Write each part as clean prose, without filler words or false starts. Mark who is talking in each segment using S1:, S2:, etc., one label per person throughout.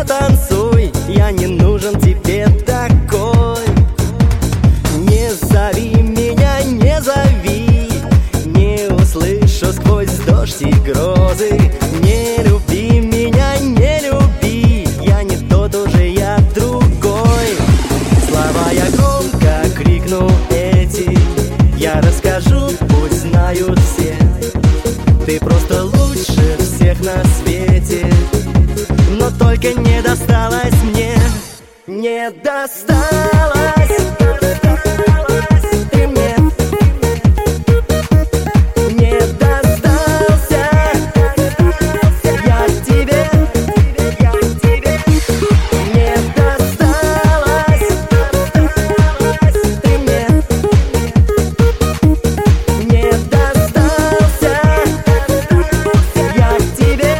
S1: потанцуй, я не нужен тебе такой. Не зови меня, не зови, не услышу сквозь дождь и грозы. Не люби меня, не люби, я не тот уже, я другой. Слова я громко крикну эти, я расскажу, пусть знают все. Ты просто лучше всех на свете, но только не досталось мне, не досталось. Ты мне не достался. Я тебе не досталось. Ты мне не достался. Я тебе.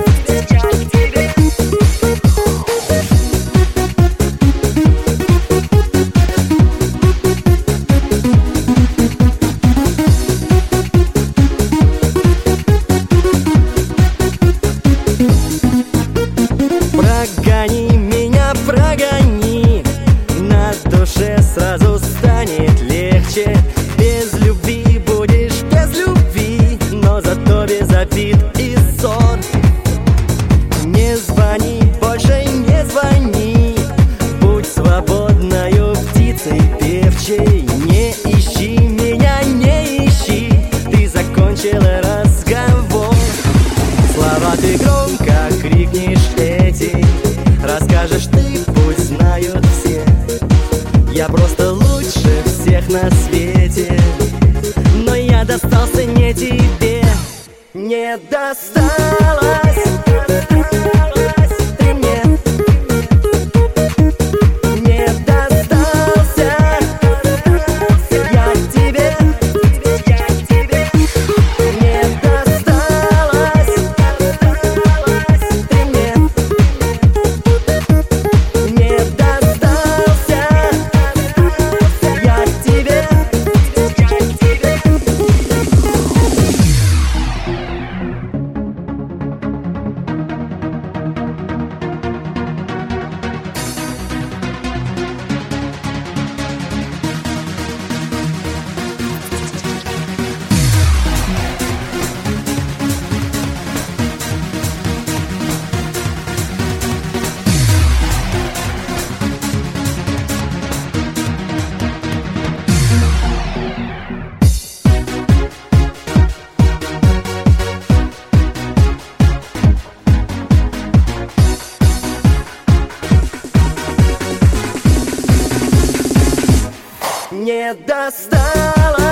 S1: Прогони меня, прогони, на душе сразу станет легче. Без любви будешь без любви, но зато без обид и ссор. Не звони, больше не звони, будь свободною птицей певчей. Не ищи меня, не ищи, ты закончила разговор. Слова ты громко крикнешь эти, расскажешь ты, пусть знают все. Я просто лучше всех на свете, но я достался не тебе, не досталось. Ты мне не достался. Я тебе не досталось. Ты мне не достался. Я тебе. Не досталось.